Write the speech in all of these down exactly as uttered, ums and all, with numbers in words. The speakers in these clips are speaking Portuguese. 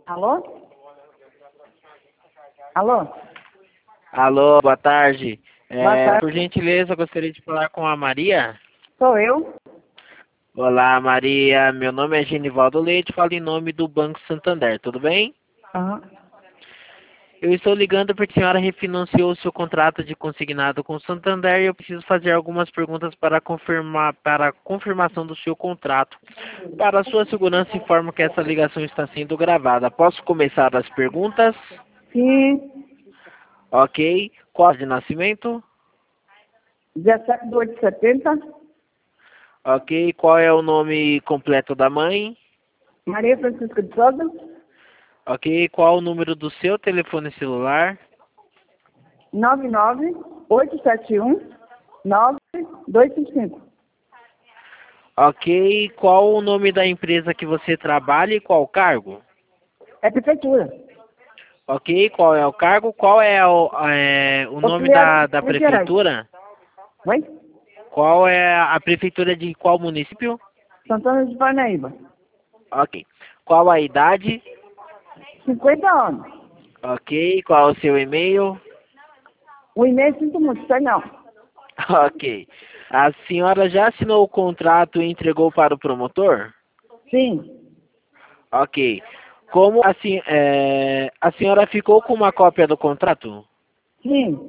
Alô? Alô? Alô, boa tarde. É, Boa tarde. por gentileza, eu gostaria de falar com a Maria. Sou eu? Olá, Maria. Meu nome é Genivaldo Leite, falo em nome do Banco Santander, tudo bem? Aham. Eu estou ligando porque a senhora refinanciou o seu contrato de consignado com o Santander e eu preciso fazer algumas perguntas para confirmar para a confirmação do seu contrato. Para a sua segurança, informo que essa ligação está sendo gravada. Posso começar as perguntas? Sim. Ok. Qual é de nascimento? dezessete de oito de setenta. Ok. Qual é o nome completo da mãe? Maria Francisca de Souza. Ok. Qual o número do seu telefone celular? nove nove oito sete um nove dois cinco cinco. Ok. Qual o nome da empresa que você trabalha e qual cargo? É prefeitura. Ok. Qual é o cargo? Qual é o, é, o nome da, Auxiliar da Minas Gerais. prefeitura? Oi? Qual é a prefeitura de qual município? Santana de Parnaíba. Ok. Qual a idade? cinquenta anos. Ok. Qual o seu e-mail? O e-mail sinto muito, sei não. Ok. A senhora já assinou o contrato e entregou para o promotor? Sim. Ok. Como assim, é, a senhora ficou com uma cópia do contrato? Sim.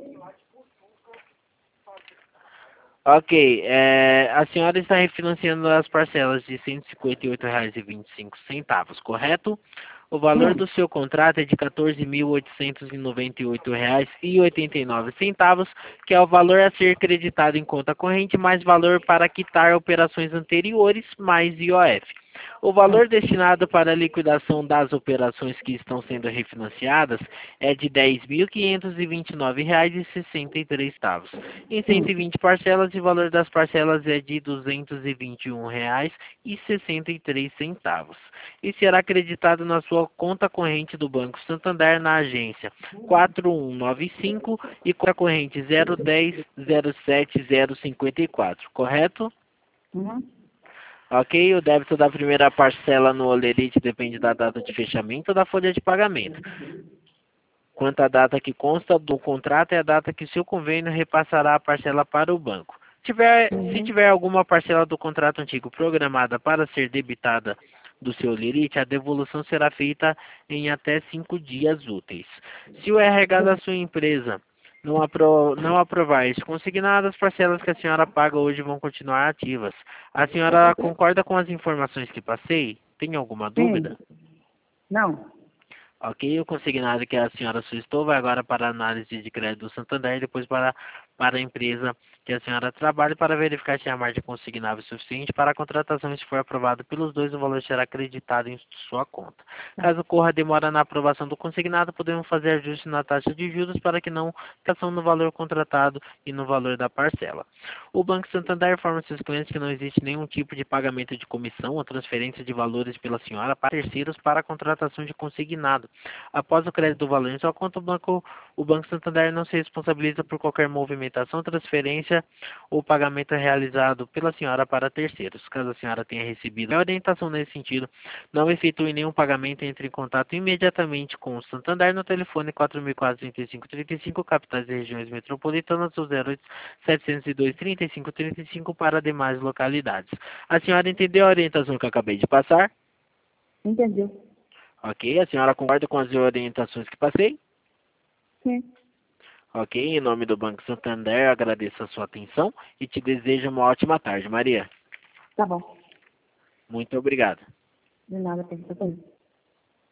Ok. É, a senhora está refinanciando as parcelas de cento e cinquenta e oito reais e vinte e cinco centavos, correto? O valor Sim. do seu contrato é de quatorze mil oitocentos e noventa e oito reais e oitenta e nove centavos, que é o valor a ser creditado em conta corrente mais valor para quitar operações anteriores mais I O F. O valor destinado para a liquidação das operações que estão sendo refinanciadas é de dez mil quinhentos e vinte e nove reais e sessenta e três centavos. Em cento e Sim. vinte parcelas, o valor das parcelas é de duzentos e vinte e um reais e sessenta e três centavos. E será acreditado na sua conta corrente do Banco Santander na agência quatro um nove cinco e conta corrente zero dez zero sete zero cinquenta e quatro, correto? Uhum. Ok, o débito da primeira parcela no Olerite depende da data de fechamento da folha de pagamento. Quanto à data que consta do contrato é a data que seu convênio repassará a parcela para o banco. Tiver, se Uhum. tiver alguma parcela do contrato antigo programada para ser debitada do seu Olerite, a devolução será feita em até cinco dias úteis. Se o R H da sua empresa não, apro não aprovar este consignado, as parcelas que a senhora paga hoje vão continuar ativas. A senhora concorda com as informações que passei? Tem alguma dúvida? Sim. Não. Ok, o consignado que a senhora solicitou vai agora para a análise de crédito do Santander e depois para, para a empresa que a senhora trabalha para verificar se a margem consignável é suficiente para a contratação e se for aprovado pelos dois, o valor será acreditado em sua conta. Caso ocorra demora na aprovação do consignado, podemos fazer ajuste na taxa de juros para que não ficação no valor contratado e no valor da parcela. O Banco Santander informa seus clientes que não existe nenhum tipo de pagamento de comissão ou transferência de valores pela senhora para terceiros para a contratação de consignado. Após o crédito do valor em sua conta, o Banco, o Banco Santander não se responsabiliza por qualquer movimentação, transferência ou pagamento realizado pela senhora para terceiros. Caso a senhora tenha recebido a orientação nesse sentido, não efetue nenhum pagamento, entre em contato imediatamente com o Santander no telefone quatro mil quatrocentos e trinta e cinco trinta e cinco, capitais e regiões metropolitanas, ou zero oito setecentos e dois trinta e cinco trinta e cinco para demais localidades. A senhora entendeu a orientação que eu acabei de passar? Entendi. Ok, a senhora concorda com as orientações que passei? Sim. Ok, em nome do Banco Santander, agradeço a sua atenção e te desejo uma ótima tarde, Maria. Tá bom. Muito obrigado. De nada, tem que fazer.